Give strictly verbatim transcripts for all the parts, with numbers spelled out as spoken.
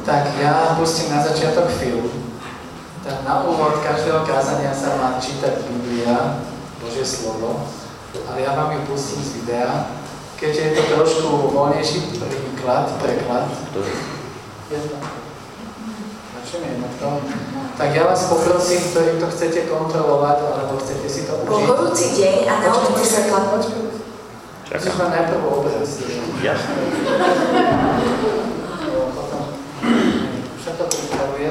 Tak ja pustím na začiatok film. Tak na úvod každého kázania sa má čítať Biblia, Božie slovo, ale ja vám ju pustím z videa. Keďže je to trošku voľnejší príklad, preklad. Jedno. Začneme jedno v tom. Tak ja vás poprosím, ktorí to chcete kontrolovať, alebo chcete si to užiť. Po horúci deň a na ulici sa klapať. Musíš ma najprv obraz. Jasne. Všetko pripravuje.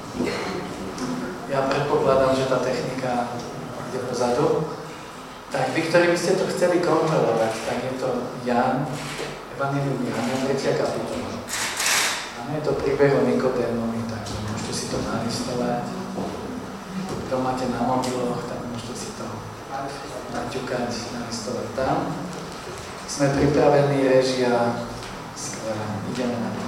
Ja predpokladám, že tá technika ide pozadu. Tak vy, ktorí by ste to chceli kontrolovať, tak je to Ján, Evangelium Jána, tretia kapitola. Áno, je to príbeh o Nikodémovi, takže môžete si to nalistovať. Kto máte na mobiloch, tak môžete si to naťukať, nalistovať tam. Sme pripravení, režia, skvelé, ideme na to.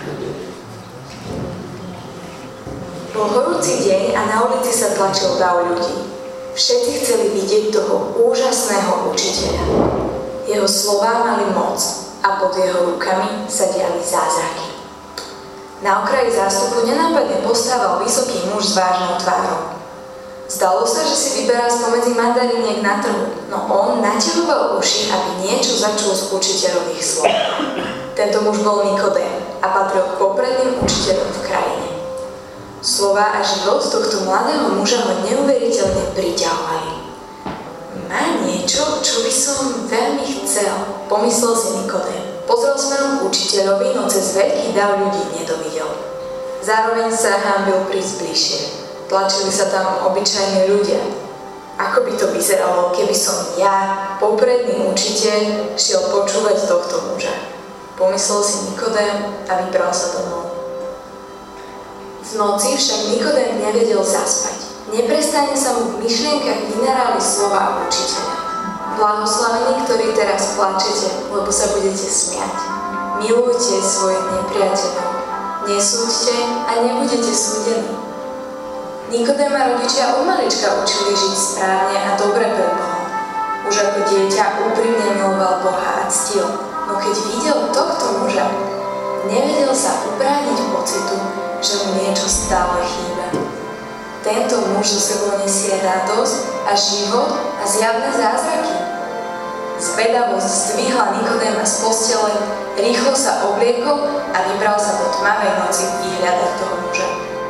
Bol horúci deň a na ulici sa tlačil dav ľudí. Všetci chceli vidieť toho úžasného učiteľa. Jeho slová mali moc a pod jeho rukami sa diali zázraky. Na okraji zástupu nenápadne postával vysoký muž s vážnou tvárou. Zdalo sa, že si vyberá spomedzi mandariniek na trhu, no on naťahoval uši, aby niečo začul z učiteľových slov. Tento muž bol Nikodém a patril k popredným učiteľom v krajine. Slová a život tohto mladého muža ho neuveriteľne priťahovali. Má niečo, čo by som veľmi chcel, pomyslel si Nikodém. Pozrel smerom k učiteľovi, no cez veľký dav ľudí nedovidel. Zároveň sa hanbil prísť bližšie. Tlačili sa tam obyčajní ľudia. Ako by to vyzeralo, keby som ja, popredný učiteľ, šiel počúvať tohto muža. Pomyslel si Nikodém a vybral sa domov. V noci však Nikodém nevedel zaspať. Neprestane sa mu v myšlienkach vynaráli slová učiteľa. Blahoslavení, ktorí teraz plačete, lebo sa budete smiať. Milujte svojich nepriateľov. Nesúďte a nebudete súdení. Nikodéma rodičia od malička učili žiť správne a dobre pre Boha. Už ako dieťa úprimne miloval Boha a ctil, no keď videl tohto muža, nevedel sa ubrániť pocitu, že mu niečo stále chýba. Tento muž so sebou nesie radosť a život a zjavné zázraky. Zvedavosť zdvihla Nikodéma z postele, rýchlo sa obliekol a vybral sa do tmavej noci vyhľadať toho muža.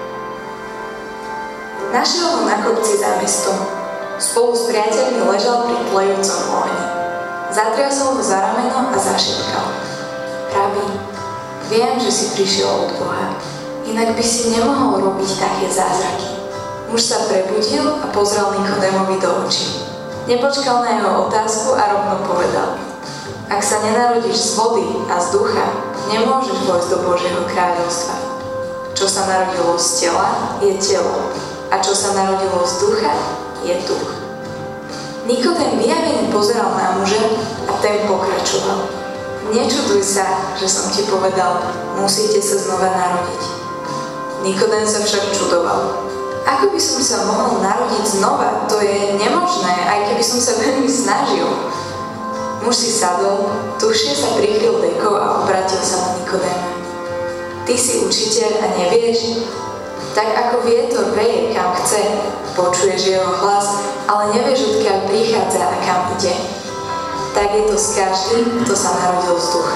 Našiel ho na kopci za mestom. Spolu s priateľmi ležal pri tlejúcom ohni. Zatriasol ho za rameno a zašepkal. Rabi, viem, že si prišiel od Boha. Inak by si nemohol robiť také zázraky. Muž sa prebudil a pozrel Nikodémovi do očí. Nepočkal na jeho otázku a rovno povedal. Ak sa nenarodíš z vody a z ducha, nemôžeš vojsť do Božieho kráľovstva. Čo sa narodilo z tela, je telo. A čo sa narodilo z ducha, je duch. Nikodém vyjavene pozeral na muža a ten pokračoval. Nečuduj sa, že som ti povedal, musíte sa znova narodiť. Nikodém sa však čudoval. Ako by som sa mohol narodiť znova? To je nemožné, aj keby som sa veľmi snažil. Muž si sadol, tušne sa prikryl dekou a obratil sa na Nikodéma. Ty si učiteľ a nevieš? Tak ako vietor veje kam chce, počuješ jeho hlas, ale nevieš, odkiaľ prichádza a kam ide. Tak je to s každým, kto sa narodil z ducha.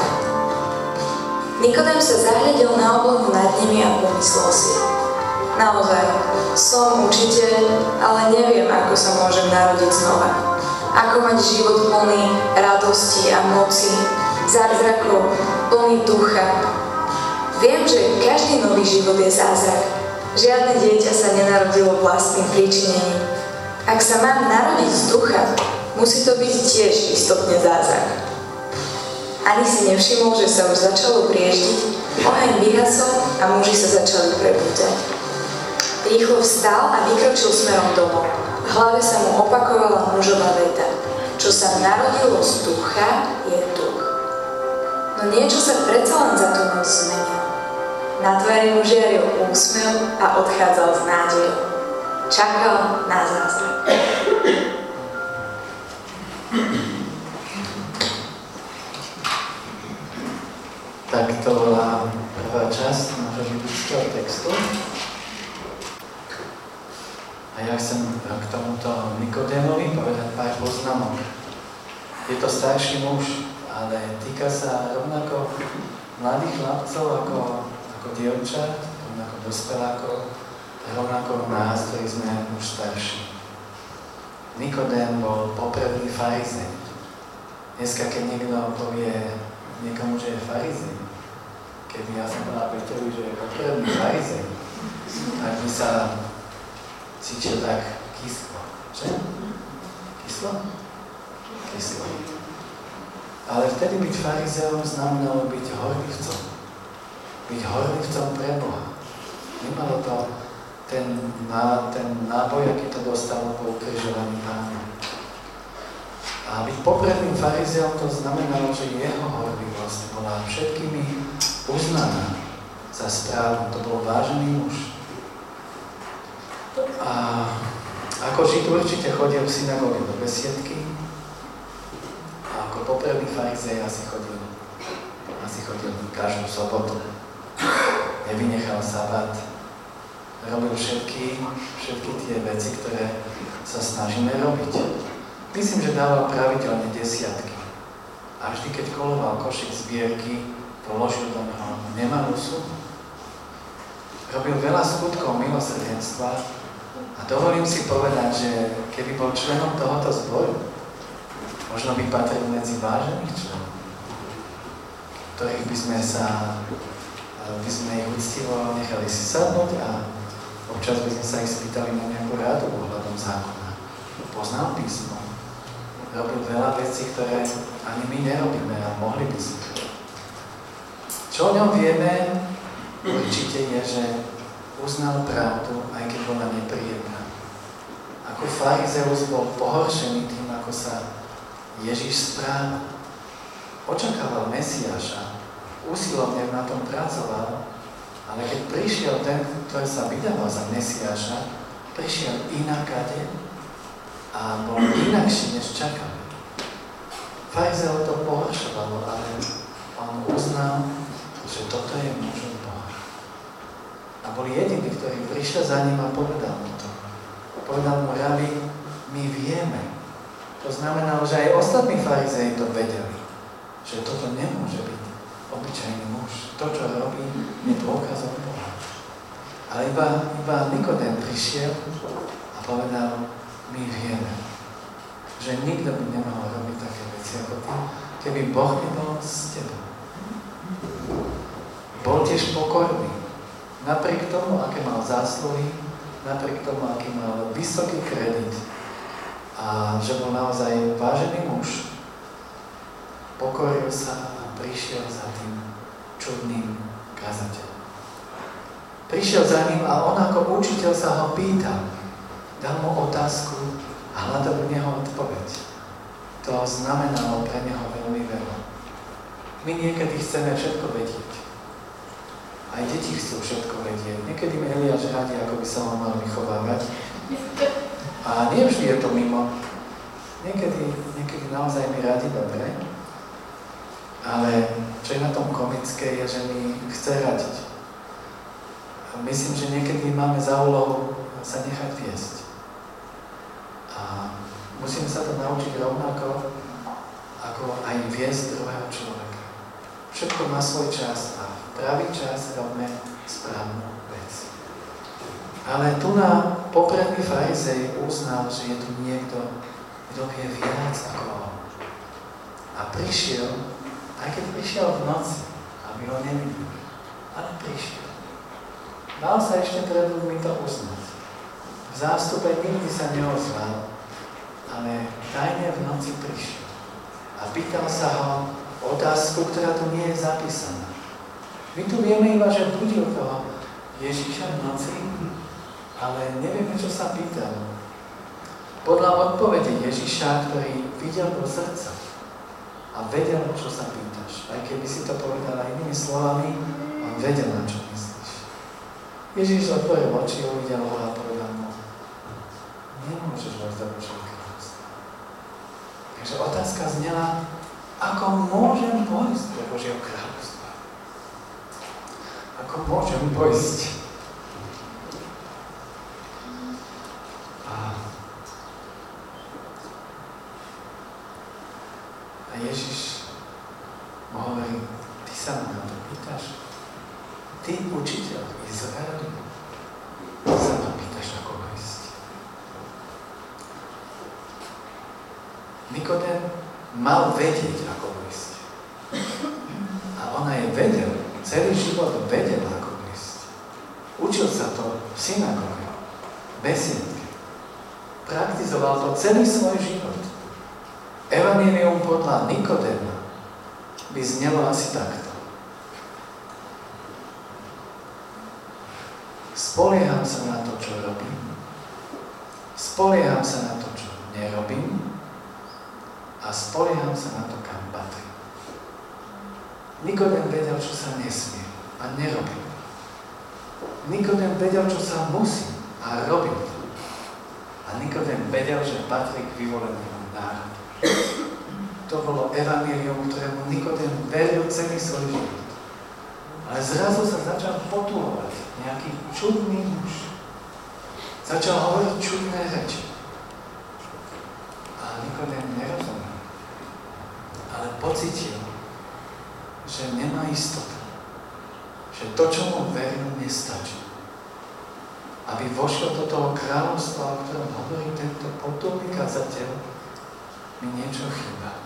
Nikodém sa zahľadil na oblohu nad nimi a pomyslel si. Naozaj, som učiteľ, ale neviem, ako sa môžem narodiť znova. Ako mať život plný radosti a moci, zázrakov, plný ducha. Viem, že každý nový život je zázrak. Žiadne dieťa sa nenarodilo vlastným príčinením. Ak sa mám narodiť z ducha, musí to byť tiež istotne zázrak. Ani si nevšimol, že sa už začalo brieždiť, oheň vyhasol a muži sa začali prebúdať. Rýchlo vstal a vykročil smerom domov. V hlave sa mu opakovala mužová veta. Čo sa narodilo z ducha, je duch. No niečo sa predsa len za tú noc zmenilo. Na tvári mu žiaril úsmev a odchádzal s nádejou. Čakal na zázrak. Tak to bola prvá časť, môže byť biblického textu. A ja chcem k tomuto Nikodémovi povedať pár poznámok. Je to starší muž, ale týka sa rovnako mladých chlapcov ako, ako dievčat, rovnako dospelákov, rovnako nás, ktorí sme už starší. Nikodém bol popredný farizej. Dneska, keď niekto povie niekomu, že je farizej, keby ja som povedal Petrovi, že je popredný farizej, tak by sa cítil tak kyslo. Že? Kyslo? Kyslo. Ale vtedy byť farizeom znamenalo byť horlivcom. Byť horlivcom pre Boha. Nemalo to ten, ná, ten náboj, aký to dostalo po ukrižovaní Pána. A byť popredným farizeom to znamenalo, že jeho horlivosť bola všetkými uznaná za správnu. To bol vážený muž. A ako Žid určite chodil v synagóge do besiedky a ako popredný farizej asi chodil, asi chodil každú sobotu. Nevynechal sabat, robil všetky, všetky tie veci, ktoré sa snažíme robiť. Myslím, že dával pravidelne desiatky. A vždy, keď koloval košík zbierky, položil do neho nemalú sumu. Robil veľa skutkov milosrdenstva. A dovolím si povedať, že keby bol členom tohoto zboru, možno by patril medzi vážených členov, ktorých by sme sa, by sme ich úctivo nechali si sadnúť a občas by sme sa ich spýtali na nejakú rádu ohľadom zákona. Poznal písmo, robil veľa vecí, ktoré ani my nerobíme a mohli by sme. Čo o ňom vieme, určite je, že uznal pravdu, aj keď bola nepríjemná. Ako farizeus bol pohoršený tým, ako sa Ježiš správal. Očakával Mesiáša, úsilovne na tom pracoval, ale keď prišiel ten, ktorý sa vydával za Mesiáša, prišiel inakade a bol inakší, než čakal. Farizeu to pohoršovalo, ale on uznal, že toto je mužom Boha. A bol jediný, ktorý prišiel za ním a povedal mu to. Povedal mu, rabi, my vieme. To znamenalo, že aj ostatní farizeji to vedeli, že toto nemôže byť obyčajný muž. To, čo robí, je dôkazom Boha. Ale iba, iba Nikodém prišiel a povedal, my vieme, že nikto by nemohol robiť také veci ako ty, keby Boh nebol s tebou. Bol tiež pokorný. Napriek tomu, aké mal zásluhy, napriek tomu, aký mal vysoký kredit a že bol naozaj vážený muž, pokoril sa a prišiel za tým čudným kazateľom. Prišiel za ním a on ako učiteľ sa ho pýtal, dal mu otázku a hľadal v neho odpoveď. To znamenalo pre neho veľmi veľa. My niekedy chceme všetko vedieť. Aj deti chcú všetko vedieť. Niekedy mi Eliáš radi, ako by sa ho mal vychovávať. A nie vždy je to mimo. Niekedy, niekedy naozaj mi radi dobre. Ale čo je na tom komické, je, že mi chce radiť. A myslím, že niekedy máme za úlohu sa nechať viesť. A musíme sa to naučiť rovnako, ako aj viesť druhého človeka. Všetko má svoj čas a pravý čas robíme správnu vec. Ale tu na popredný farizej uznal, že je tu niekto, kto vie viac ako on. A prišiel, aj keď prišiel v noci, aby ho nevideli, ale prišiel. Dal sa ešte pred ľuďmi to uznať. V zástupe nikdy sa neozval, ale tajne v noci prišiel. A pýtal sa ho otázku, ktorá tu nie je zapísaná. My tu vieme iba, že budil toho Ježiša v noci, ale nevieme, čo sa pýtal. Podľa odpovede Ježiša, ktorý videl do srdca a vedel, čo sa pýtaš. Aj keby si to povedala inými slovami, on vedel, na čo myslíš. Ježiš otvoril oči, uvidel ho a povedal mu, nemôžeš vojsť do Božieho kráľovstva. Takže otázka znela, ako môžem vojsť do Božieho kráľovstva? A Ako môžem pojsť? A, a Ježiš mu hovorí, ty sa ma na to pýtaš? Ty, učiteľ Izraeli, ty sa ma pýtaš, ako ísť. Nikodém mal vedieť, ako ísť. A ona je vedel, celý život vedel, ako ísť. Učil sa to v synagóge, besiedke. Praktizoval to celý svoj život. Evanjelium podľa Nikodéma by znelo asi takto. Spolieham sa na to, čo robím. Spolieham sa na to, čo nerobím. A spolieham sa na to, kam patrím. Nikodém vedel, čo sa nesmie a nerobil. Nikodém vedel, čo sa musí a robil to. A Nikodém vedel, že patrí k vyvolenému národu. To bolo evanjelium, ktorému Nikodém veril celý svoj život. Ale zrazu sa začal potúhovať nejaký čudný muž. Začal hovoriť čudné reči. A Nikodém nerozumel. Ale pocitil, že nemá istotu. Že to, čo mu veril, nestačí. Aby vošiel do toho kráľovstva, o ktorom hovorí tento potulný kazateľ, mi niečo chýba.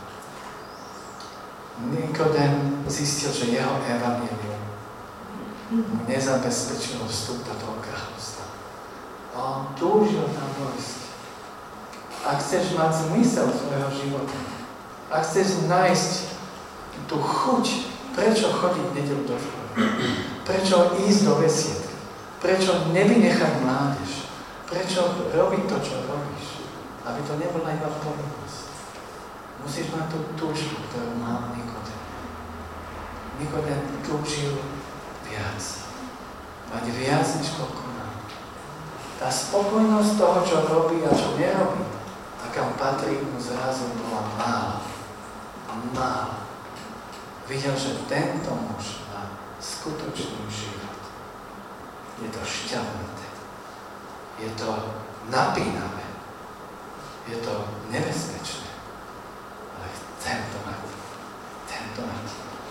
Nikodém zistil, že jeho evanjelium mu nezabezpečilo vstup do toho kráľovstva. A on túžil tam vojsť. Ak chceš mať zmysel svojho života, ak chceš nájsť tú chuť, prečo chodiť v nedeľu do školy, prečo ísť do besiedky, prečo nevynechať mládež, prečo robiť to, čo robíš, aby to nebola iba povinnosť. Musíš mať tú túžbu, ktorú mal Nikodém. Nikodém túžil viac. Mať viac, než koľko má. Tá spokojnosť toho, čo robí a čo nerobí, a kam patrí, mu zrazu bola mála. Mála. Videl, že tento muž má skutočný život. Je to šťavnaté. Je to napínavé. Je to nebezpečné. Ale chcem to mať. Chcem to mať.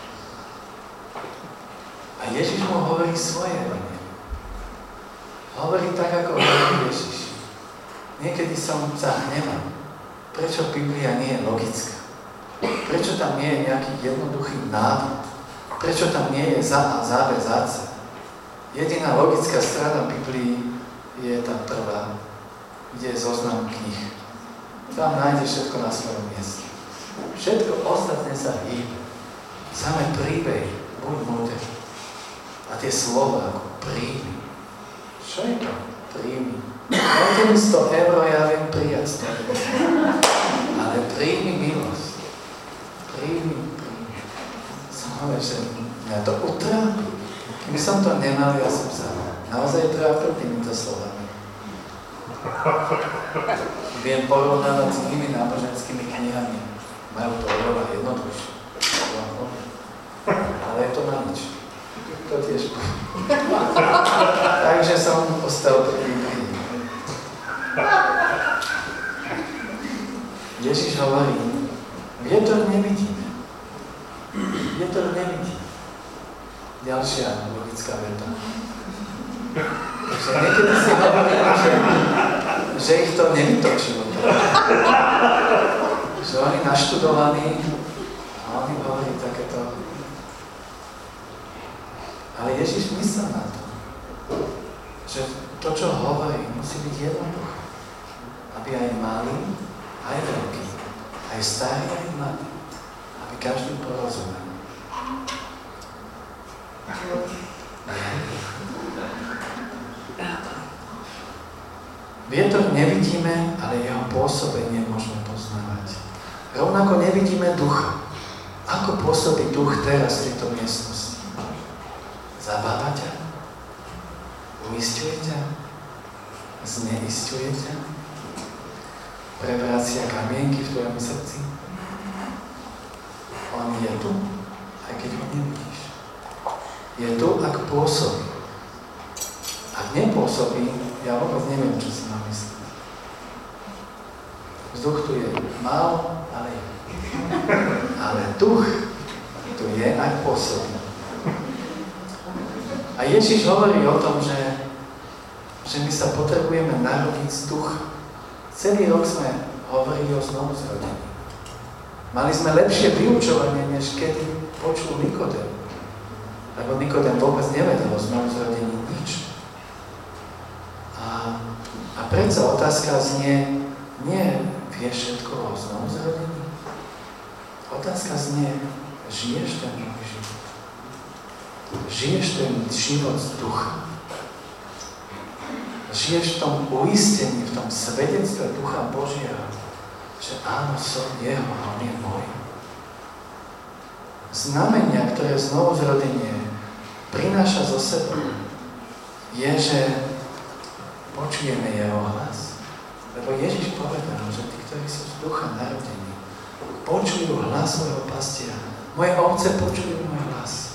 A Ježiš mu hovorí svoje evanjelium. Hovorí tak, ako hovorí Ježiš. Niekedy som sa hneval. Prečo Biblia nie je logická? Prečo tam nie je nejaký jednoduchý návod? Prečo tam nie je za a za bez a c? Jediná logická strana Biblii je tá prvá, kde je zoznam kníh. Tam nájdeš všetko na svojom mieste. Všetko ostatné sa hýbe. Samé príbehy, buď múdry. A tie slova ako príjmi. Čo je to? Príjmi. Dajte mi sto eur, ja viem prijať sto eur. Ale príjmi milosť. Príjmi, príjmi. Som hovoril, že mňa to utrápi. Keby som to nemal, ja som sa naozaj trápil týmito slovami. Viem porovnávať s inými náboženskými knihami. Majú to oveľa jednoduchšie. Ale je to na nič. To tiež Takže som ostal pri Biblii. Ježiš hovorí, vietor nevidíme. Vietor nevidíme. Ďalšia logická veta. Že niekedy si hovorím, že, že ich to nevytočilo. Že oni naštudovaní a oni hovorí takéto. Ale Ježiš myslel na to, že to, čo hovorí, musí byť jednoduché. Aby aj malí, aj veľkí, aj starí, aj mladí, aby každý porozumel. Vietor nevidíme, ale jeho pôsobenie môžeme poznávať. Rovnako nevidíme ducha. Ako pôsobí duch teraz v tejto miestnosti? Zabáva ťa? Uisťuje ťa? Zneisťuje ťa? Prevracia kamienky v tvojom srdci? On je tu, aj keď ho nevidíš. Je tu, ak pôsobí. Ak nepôsobí, ja vôbec neviem, čo si mám myslieť. Vzduch tu je málo, ale je. Ale duch tu je, ak pôsobí. A Ježiš hovorí o tom, že, že my sa potrebujeme narodiť z ducha. Celý rok sme hovorili o znovuzrodení. Mali sme lepšie vyučovanie, než kedy počul Nikodém. Lebo Nikodém vôbec nevedel o znovuzrodení nič. A, a predsa otázka znie, nie vieš všetko o znovuzrodení? Otázka znie, žiješ ten nový život? Žiješ ten život z ducha? Žiješ v tom uistení, v tom svedectve Ducha Božieho, že áno, som jeho a on je môj. Znamenia, ktoré znovuzrodenie prináša zo sebou, je, že počujeme jeho hlas. Lebo Ježiš povedal, že tí, ktorí sú z ducha narodení, počujú hlas svojho pastiera. Moje ovce počujú môj hlas.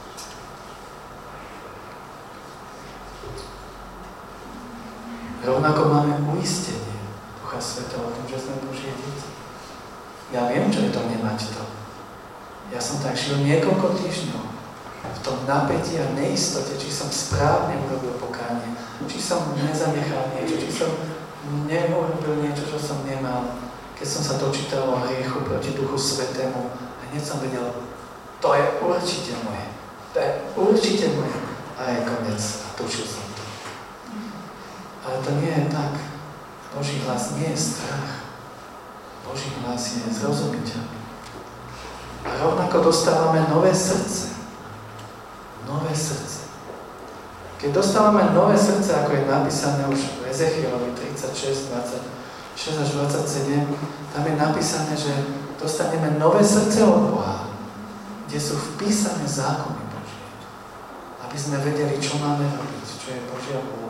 Rovnako máme uistenie Ducha Svätého o tom, že sme Božie deti. Ja viem, čo je to nemať to. Ja som tak žil niekoľko týždňov v tom napätí a neistote, či som správne urobil pokánie, či som nezanechal niečo, či som neurobil niečo, čo som nemal. Keď som sa dočítal o hriechu proti Duchu Svätému, a hneď som vedel, to je určite moje. To je určite moje. A je koniec. A tušil som to. Ale to nie je tak. Boží hlas nie je strach. Boží hlas je zrozumiteľný. A rovnako dostávame nové srdce. Nové srdce. Keď dostávame nové srdce, ako je napísané už v Ezechielovi tridsaťšesť, dvadsaťšesť až dvadsaťsedem, tam je napísané, že dostaneme nové srdce od Boha, kde sú vpísané zákony Božie. Aby sme vedeli, čo máme robiť, čo je Božia vôľa.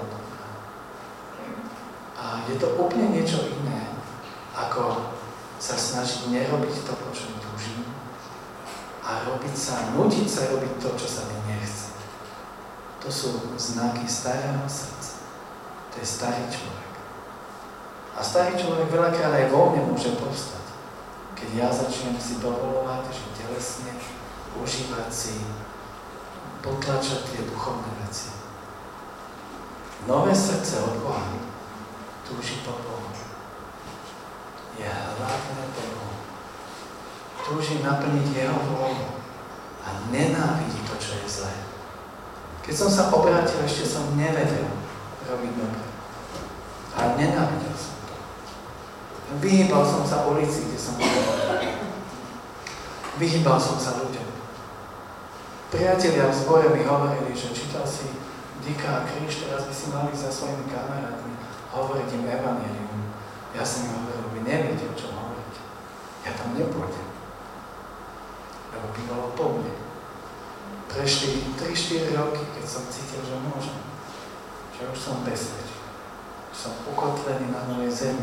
A je to úplne niečo iné, ako sa snažiť nerobiť to, po čom túžim, a robiť sa, nútiť sa robiť to, čo sa mi nechce. To sú znaky starého srdca. To je starý človek. A starý človek veľakrát aj vo mne môže povstať. Keď ja začnem si dovolovať, že telesne užívať si, potlačať tie duchovné veci. Nové srdce od Boha túži po Bohu. Je hladné po Bohu. Túži naplniť jeho vôľu a nenávidí to, čo je zlé. Keď som sa obrátil, ešte som nevedel robiť dobre. A nenávidel som to. Vyhýbal som sa ulici, kde som bol. Vyhýbal som sa ľuďom. Priatelia v zbore mi hovorili, že čítal si Dicka a kríž, teraz by si mali za svojimi kamarátmi hovoriť im evanjelium. Ja som im hovoril, vy neviete, o čom hovoríte. Ja tam nepôjdem. Lebo by bolo po mne. Prešli tri štyri roky, keď som cítil, že môžem. Že už som bezpečný. Som ukotvený na novej zemi.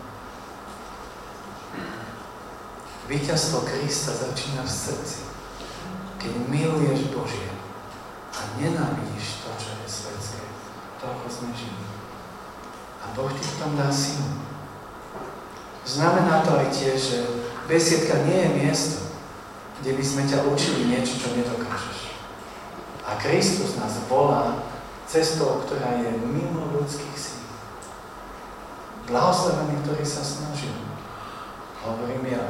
Víťazstvo Krista začína v srdci. Keď miluješ Božie a nenávidíš to, čo je svetské. To, ako sme žili. A Boh ti v tom dá silu. Znamená to aj tiež, že besiedka nie je miesto, kde by sme ťa učili niečo, čo nedokážeš. A Kristus nás volá cestou, ktorá je mimo ľudských síl. Blahoslavený, ktorý sa snažil. Hovorím ja.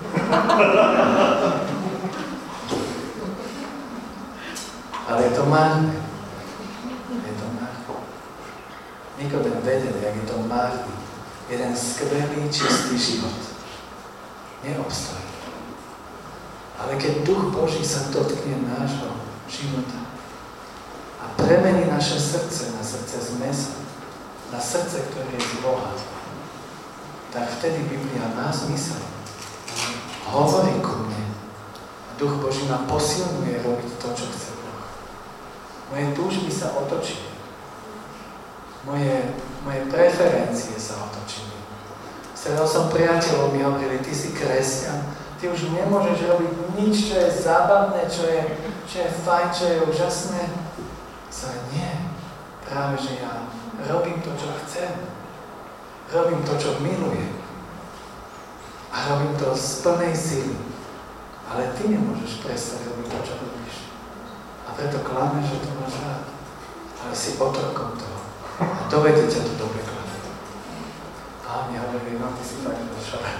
Ale je to márne. Je to márne. Nikodém vedel, jak je to márne. Jeden skvelý, čistý život. Neobstojí. Ale keď Duch Boží sa dotkne nášho života a premení naše srdce na srdce z mesa, na srdce, ktoré je z Boha, tak vtedy Biblia nás myslí. Hovorí ku mne. Duch Boží ma posilňuje robiť to, čo chce Boh. Moje túžby sa otočili. Moje, moje preferencie sa otočili. Stredal som priateľov, mi hovorili, ty si kresťan, ty Ty už nemôžeš robiť nič, čo je zábavné, čo je, čo je fajn, čo je úžasné. Ale nie. Práve, že ja robím to, čo chcem. Robím to, čo milujem. A robím to z plnej síly. Ale ty nemôžeš prestať robiť to, čo robíš. A preto klameš, že to máš rád. Ale si otrokom toho. A dovedie ťa to do pekla. A oni hovorili, no ty si fakt došla.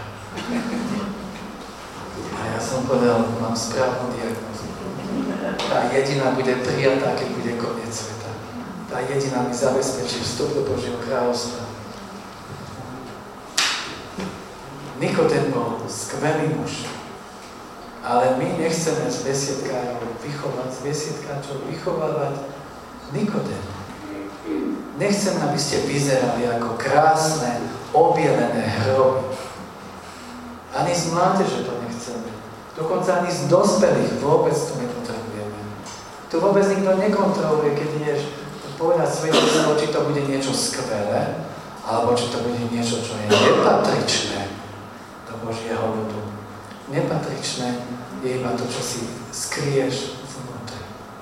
A ja som povedal, mám správnu diagnózu. Tá jediná bude prijatá, keď bude koniec sveta. Tá jediná mi zabezpečí vstup do Božieho kráľovstva. Nikodém bol skvelý muž. Ale my nechceme z besiedkárov vychovať, z besiedkáčov vychovávať Nikodém. Nechcem, aby ste vyzerali ako krásne, obielené hroby. Ani z mládeže to nechceme. Dokonca ani z dospelých vôbec to nepotrebujeme. Tu vôbec nikto nekontroluje, keď ideš povedať svedectvo, či to bude niečo skvelé, alebo či to bude niečo, čo je nepatričné do Božieho ľudu. Nepatričné je iba to, čo si skryješ vnútri.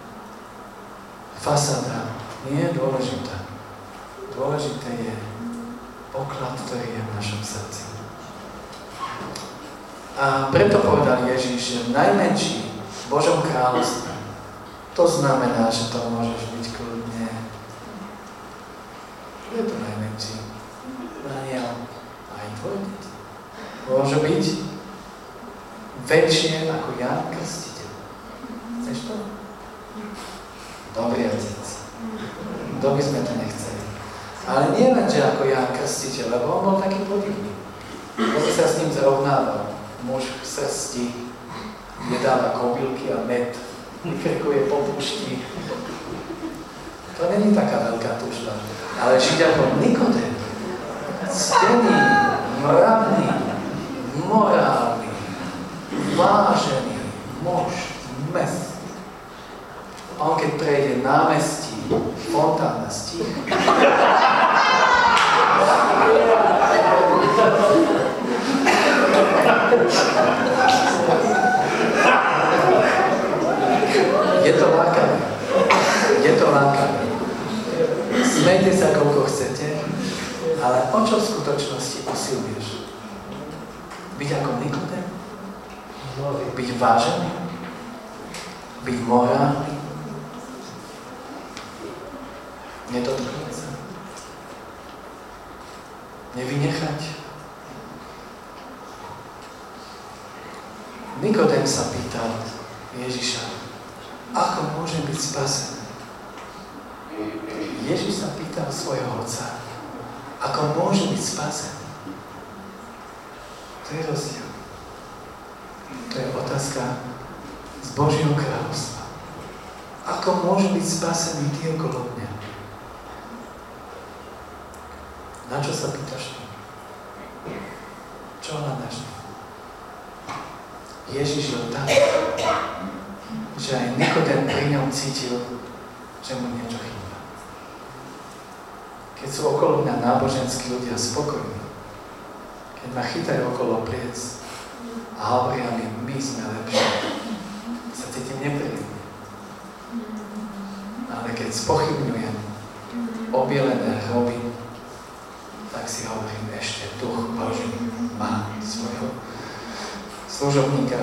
Fasáda nie je dôležitá. Dôležité je poklad, ktorý je v našom srdci. A preto povedal Ježíš, že najmenší v Božom kráľovstve, to znamená, že to môžeš byť kľudne. Kto je to najmenší? Daniel, aj tvoj deti. Môže byť väčšie ako Ján Krstiteľ. Chceš to? Dobrý otec. Kto by sme to nechceli? Ale nie len, že ako Ján Krstiteľ, lebo on bol taký podivný. On sa s ním zrovnával. Muž v srsti jedáva kobylky a med, vykrikuje po púšti. To není taká veľká tužba. Ale Židia bol Nikodém, ctený, mravný, morálny, vážený muž, mes. A on keď prejde námestí, fontána stih, je to lákavé. Je to lákavé. Smejte sa, koľko chcete, ale o čo v skutočnosti usiluješ? Byť ako Nikodém? Byť vážený? Byť morálny? Nedotknúť sa? Nevynechať? Nikodém sa pýtal Ježiša, ako môžem byť spasený? Ježiš sa pýtal svojho otca, ako môže byť spasený? To je rozdiel. To je otázka z Božieho kráľovstva. Ako môže byť spasený ty okolo mňa? Na čo sa pýtaš ty? Čo hľadáš ty? Ježiš je tak, že aj Nikodém pri ňom cítil, že mu niečo chýba. Keď sú okolo mňa náboženskí ľudia spokojní, keď ma chytajú okolo pliec a hovoria mi, my sme lepší, sa cítim nepríjemne. Ale keď spochybňujem obielené hroby, tak si hovorím, ešte Duch Boží má svojho služobníka.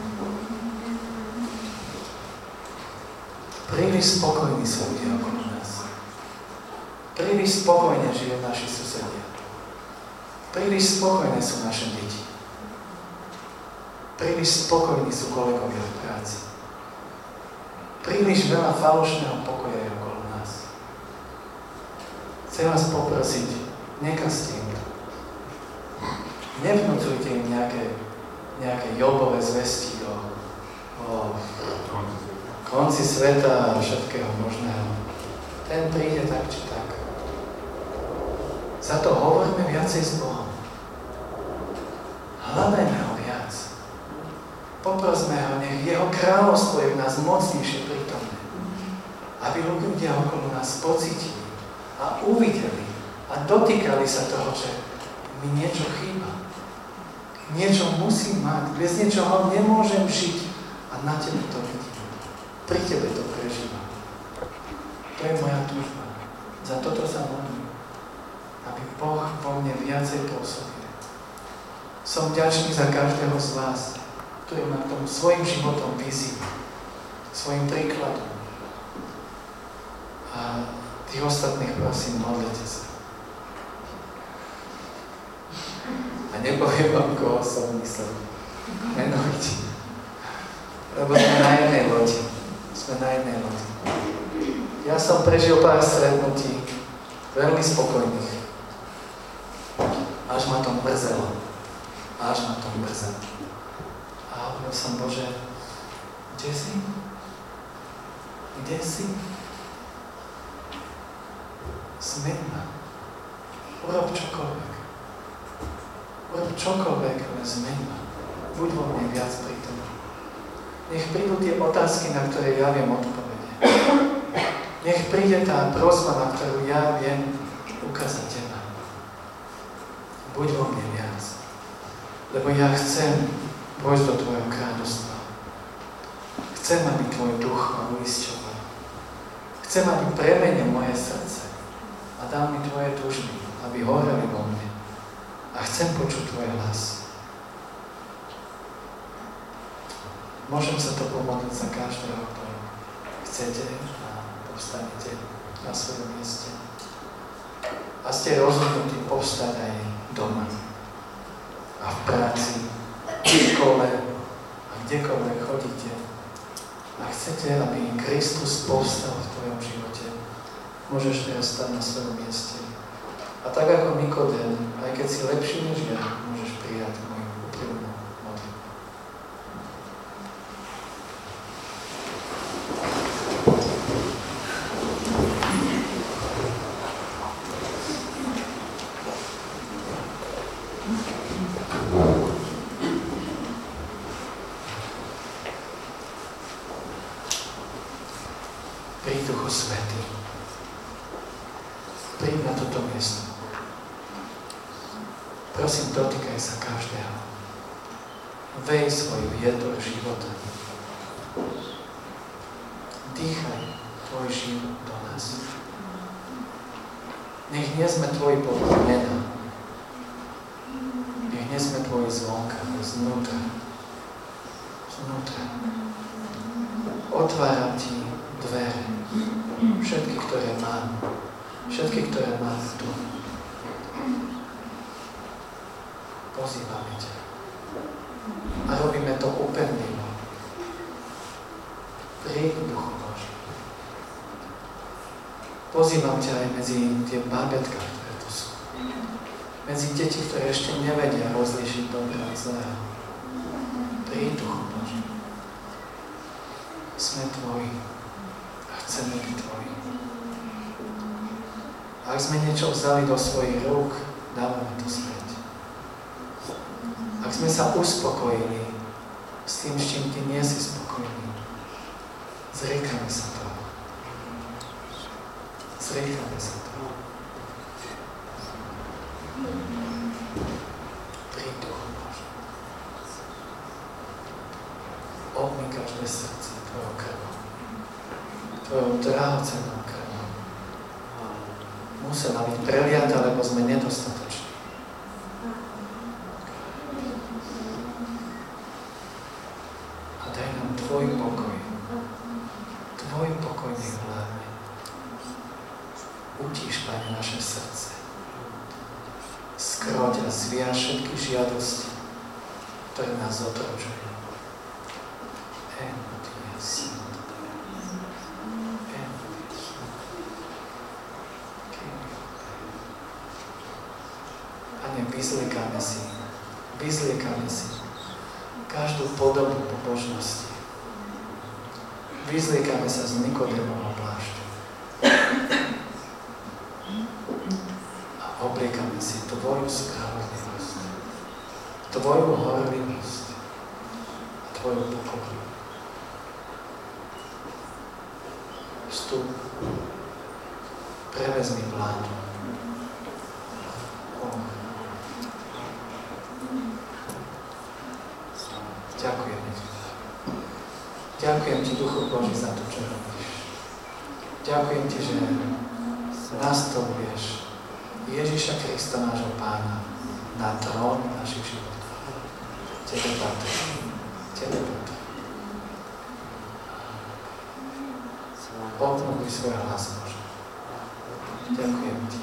Príliš spokojní sú ľudia okolo nás. Príliš spokojne žijú naši susedia. Príliš spokojné sú naše deti. Príliš spokojní sú kolegovia v práci. Príliš veľa falošného pokoja je okolo nás. Chcem vás poprosiť, nekazte im to. Nevnúcujte im nejaké nejaké Jobové zvesti o, o konci sveta a všetkého možného. Ten príde tak či tak. Za to hovoríme viacej s Bohom. Hľadajme ho viac. Poprosme ho, nech jeho kráľovstvo je v nás mocnejšie prítomné. Aby ľudia okolo nás pocítili a uvideli a dotýkali sa toho, že mi niečo chýba. Niečo musím mať, bez niečoho nemôžem žiť a na tebe to vidím. Pri tebe to prežívam. To je moja túžba. Za toto sa modlím, aby Boh vo mne viacej pôsobil. Som vďačný za každého z vás, ktorý ma k tomu svojim životom vyzýva, svojim príkladom. A tých ostatných prosím, modlite sa. A nepoviem vám, koho som myslel. Menujte. Lebo sme na jednej lodi. Sme na jednej lodi. Ja som prežil pár stretnutí, veľmi spokojných. Až ma to mrzelo. Až ma to mrzelo. A hovoril som, Bože, kde si? Kde si? Zmeň ma. Urob čokoľvek. Urob čokoľvek, ale zmeň ma. Buď vo mne viac prítomný. Nech prídu tie otázky, na ktoré ja viem odpovede. Nech príde tá prosba, na ktorú ja viem ukázať teba. Buď vo mne viac. Lebo ja chcem vojsť do tvojho kráľovstva. Chcem, aby tvoj duch ma uisťoval. Chcem, aby premenil moje srdce a dal mi tvoje túžby, aby horeli vo mne. A chcem počuť tvoj hlas. Môžem sa to pomodliť za každého, kto chcete a povstanete na svojom mieste. A ste rozhodnutí povstať aj doma. A v práci, v škole a kdekoľvek chodíte. A chcete, aby Kristus povstal v tvojom živote. Môžeš teraz stať na svojom mieste. A tak ako Nikodém, aj keď si lepší než ja, môžeš prijať moju úprimnú modlitbu. Príď, Duchu Svätý. Príď na toto miesto. Prosím, dotýkaj sa každého. Vej svoj vietor života. Dýchaj tvoj život do nás. Nech nie sme tvoji podľa mena. Nech nie sme tvoji zvonka, ale znútra. Znútra. Otváram ti dvere. Všetky, ktoré mám. Všetky, ktoré mám tu. Pozývame ťa. A robíme to úpevnivo. Príď, Duchu Boží. Pozývam ťa aj medzi tie bábätká, ktoré tu sú. Medzi deti, ktoré ešte nevedia rozlíšiť dobré a zlého. Príď, Duchu Boží. Sme tvoji a chceme byť tvoji. Ak sme niečo vzali do svojich rúk, dávame to späť. Ak sme sa uspokojili s tým, s čím ty nie si spokojný, zriekame sa toho. Zriekame sa toho. Príď, Duchu Boží. Obmyj každé srdce tvojou krvou. Tvojou drahocennou krvou. Musela byť preliata, lebo sme nedostatoční. A daj nám tvoj pokoj. Tvoj pokoj nech vládne. Utíš, Pane, naše srdce. Skroť a zviaž všetky žiadosti, ktoré nás otročujú. Yes. Pane, vyzliekame si, vyzliekame si každú podobu pobožnosti. Vyzliekame sa z Nikodémovho plášťa. A obliekame si tvoju spravodlivosť, tvoju horlivosť a tvoju pokoru. Vstup, prevezmi vládu. Ďakujem Ti, Duchu Boží, za to, čo robíš. Ďakujem Ti, že nastavuješ Ježiša Krista, nášho Pána, na trón našich životov. Tebe patrí. Tebe patrí. Obnovuj svoj hlas, Bože. Ďakujem Ti.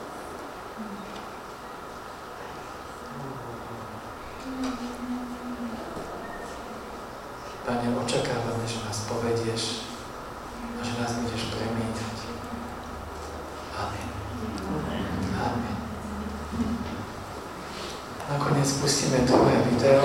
Pane, očakávame, že nás povedieš a že nás budeš premieňať. Amen. Amen. Nakoniec pustíme druhé video.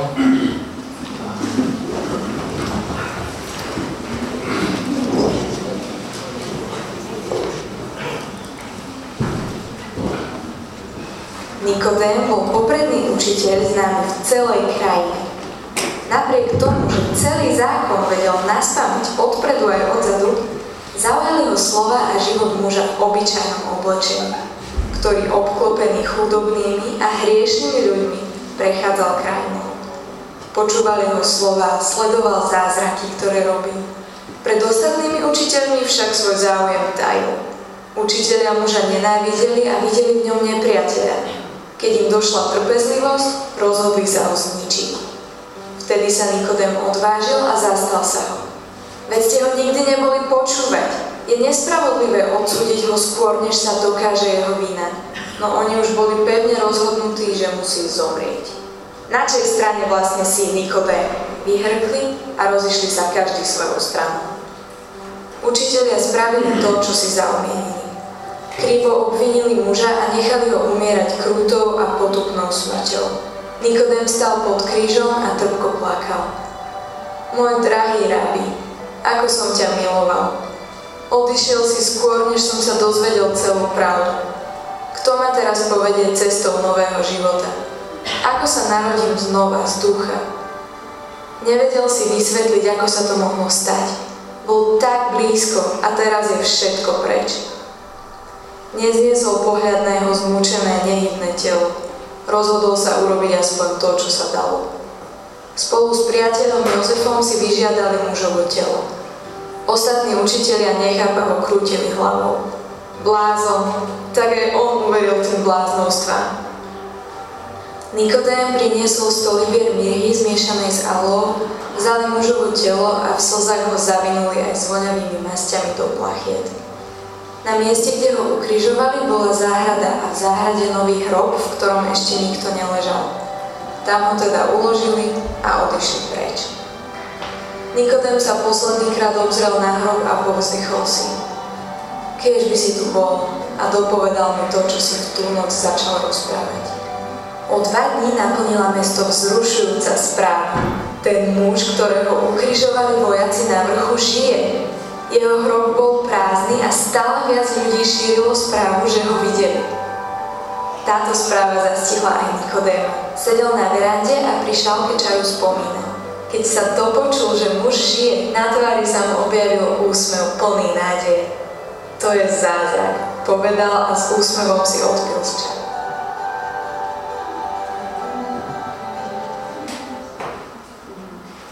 Nikodém bol popredný učiteľ známy v celej krajine. Napriek tomu, že celý zákon vedel naspamäť odpredu aj odzadu, zaujali ho slova a život muža v obyčajnom oblečení, ktorý obklopený chudobnými a hriešnými ľuďmi prechádzal krajinou. Počúval jeho slova, sledoval zázraky, ktoré robil. Pred ostatnými učiteľmi však svoj záujem tajil. Učitelia muža nenávideli a videli v ňom nepriateľa. Keď im došla trpezlivosť, rozhodli sa ho zničiť. Vtedy sa Nikodém odvážil a zastal sa ho. Veď ste ho nikdy neboli počúvať. Je nespravodlivé odsúdiť ho skôr, než sa dokáže jeho vina. No oni už boli pevne rozhodnutí, že musí zomrieť. Na čej strane vlastne si, Nikodém? Vyhrkli a rozišli sa každý svojou stranou. Učitelia spravili to, čo si zaumienili. Krivo obvinili muža a nechali ho umierať krútou a potupnou smrťou. Nikodém stal pod krížom a trpko plakal. Môj drahý rabi, ako som ťa miloval. Odišiel si skôr, než som sa dozvedel celú pravdu. Kto ma teraz povedie cestou nového života? Ako sa narodím znova z ducha? Nevedel si vysvetliť, ako sa to mohlo stať. Bol tak blízko a teraz je všetko preč. Nezniesol pohľad na jeho zmúčené, nehybné telo. Rozhodol sa urobiť aspoň to, čo sa dalo. Spolu s priateľom Jozefom si vyžiadali mužovo telo. Ostatní učitelia nechápavo krútili hlavou. Blázon, tak aj on uveril tým bláznostvám. Nikodém priniesol stolibier mirhy zmiešanej s alou, vzali mužovo telo a v slzách ho zavinuli aj s voňavými masťami do plachiet. Na mieste, kde ho ukrižovali, bola záhrada a v záhrade nový hrob, v ktorom ešte nikto neležal. Tam ho teda uložili a odišli preč. Nikodém sa poslednýkrát obzrel na hrob a povzdychol si. Kiež by si tu bol a dopovedal mi to, čo si v tú noc začal rozprávať. O dva dní naplnila mesto vzrušujúca správa. Ten muž, ktorého ukrižovali vojaci na vrchu, žije. Jeho hrob bol prázdny a stále viac ľudí šírilo správu, že ho videli. Táto správa zastihla aj Nikodéma. Sedel na verande a pri šálke čaju spomínal. Keď sa dopočul, že muž žije, na tvári sa mu objavil úsmev plný nádeje. To je zázrak, povedal a s úsmevom si odpil z čaju.